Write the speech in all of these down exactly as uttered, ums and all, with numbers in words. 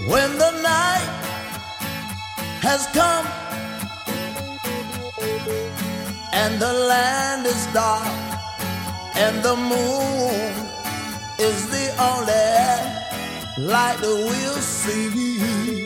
When the night has come and the land is dark and the moon is the only light that we'll see.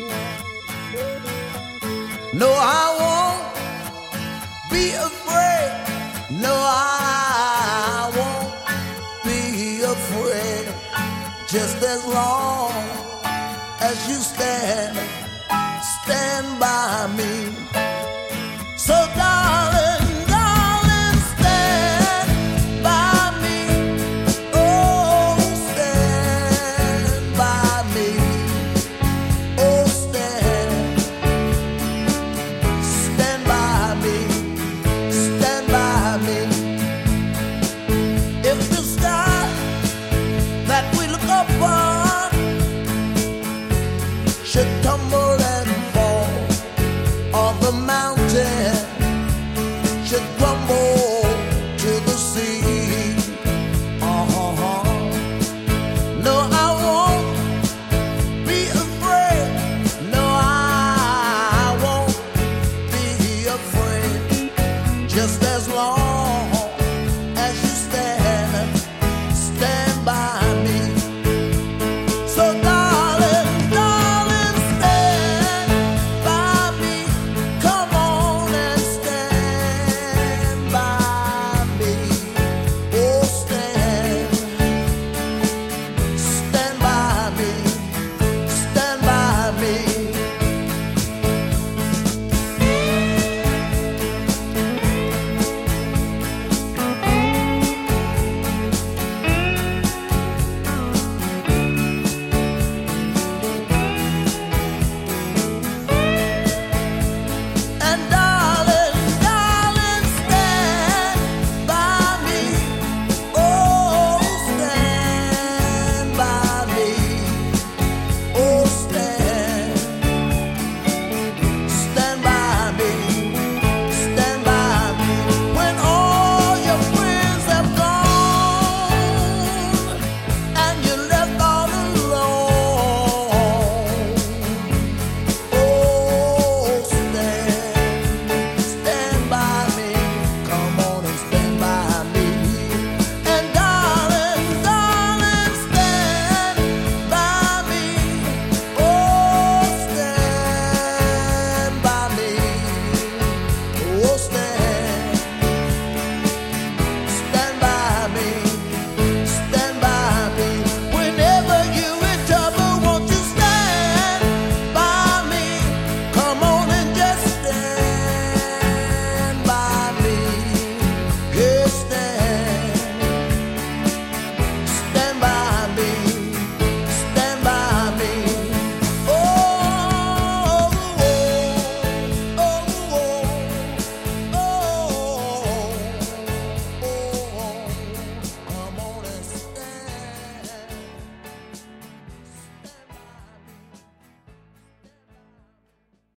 No, I won't be afraid. No, I won't be afraid. Just as long as you stand, stand by me. So darling, darling, stand by me. Oh, stand by me. Oh, stand, stand by me. Stand by me. If the sky that we look upon should tumble and fall, or the mountain should crumble to the sea, uh-huh. No,